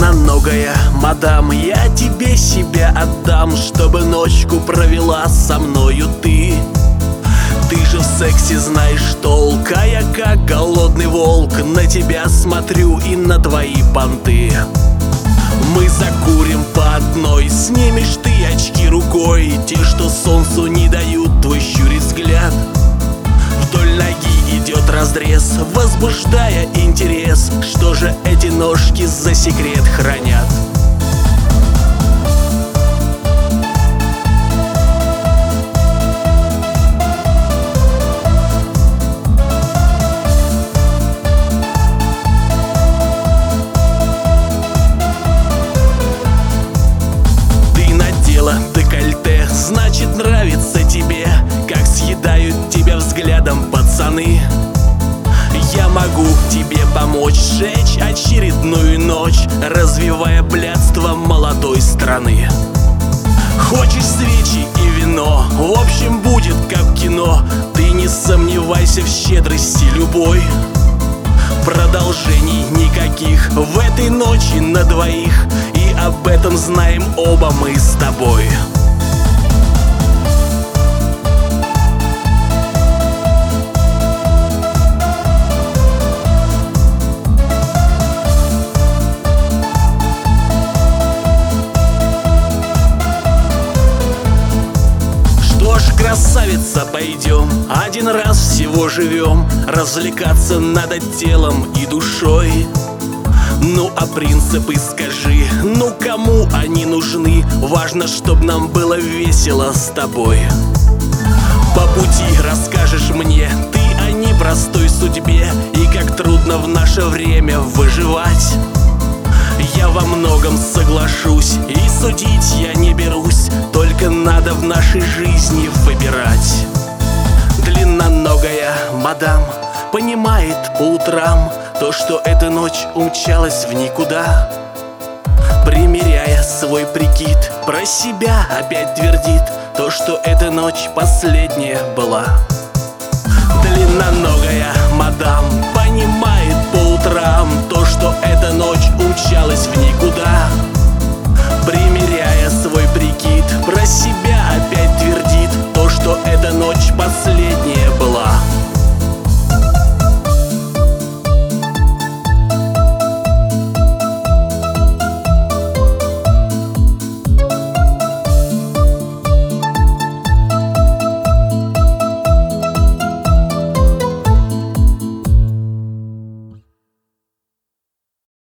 Длинноногая мадам, я тебе себя отдам, чтобы ночку провела со мною ты. Ты же в сексе знаешь толк, а я как голодный волк на тебя смотрю и на твои понты. Мы закурим по одной, снимешь ты очки рукой, те, что солнцу не дают твой щурит взгляд. Вдоль ноги идет разрез, возбуждая интерес. Что же эти ножки за секрет хранят? Декольте, значит, нравится тебе, как съедают тебя взглядом пацаны. Я могу тебе помочь сжечь очередную ночь, развивая блядство молодой страны. Хочешь свечи и вино, в общем будет как кино. Ты не сомневайся в щедрости любой. Продолжений никаких в этой ночи на двоих, и об этом знаем оба мы с тобой. Что ж, красавица, пойдем, один раз всего живем, развлекаться надо телом и душой. Ну а принципы скажи, ну кому они нужны? Важно, чтоб нам было весело с тобой. По пути расскажешь мне ты о непростой судьбе и как трудно в наше время выживать. Я во многом соглашусь, и судить я не берусь, только надо в нашей жизни выбирать. Длинноногая мадам понимает по утрам то, что эта ночь умчалась в никуда. Примеряя свой прикид, про себя опять твердит то, что эта ночь последняя была. Длинноногая мадам понимает по утрам то, что